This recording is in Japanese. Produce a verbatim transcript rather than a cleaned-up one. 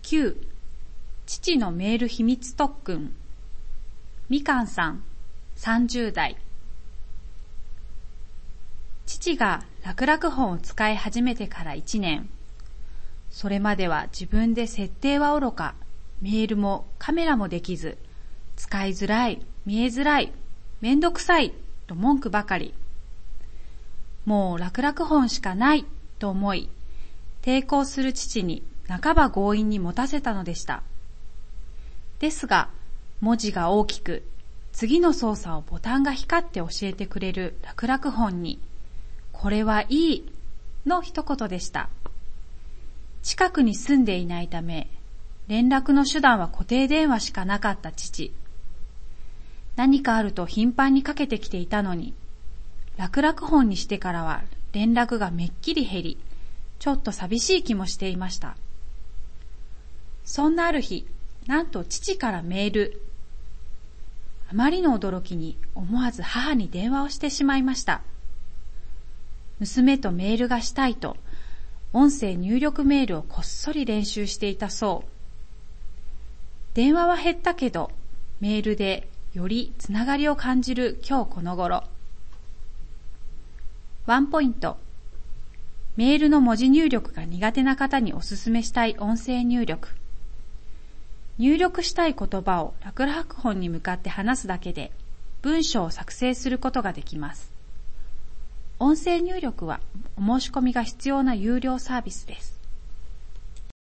きゅう、父のメール秘密特訓。みかんさん、さんじゅうだい。父が楽々本を使い始めてからいちねん。それまでは自分で設定はおろか、メールもカメラもできず、使いづらい、見えづらい、めんどくさいと文句ばかり。もう楽々本しかないと思い、抵抗する父に半ば強引に持たせたのでした。ですが、文字が大きく、次の操作をボタンが光って教えてくれる楽々本に、これはいいの一言でした。近くに住んでいないため、連絡の手段は固定電話しかなかった父。何かあると頻繁にかけてきていたのに、楽々本にしてからは連絡がめっきり減り、ちょっと寂しい気もしていました。そんなある日、なんと父からメール。あまりの驚きに思わず母に電話をしてしまいました。娘とメールがしたいと、音声入力メールをこっそり練習していたそう。電話は減ったけど、メールでよりつながりを感じる今日この頃。ワンポイント。メールの文字入力が苦手な方におすすめしたい音声入力。入力したい言葉を楽々本に向かって話すだけで文章を作成することができます。音声入力はお申し込みが必要な有料サービスです。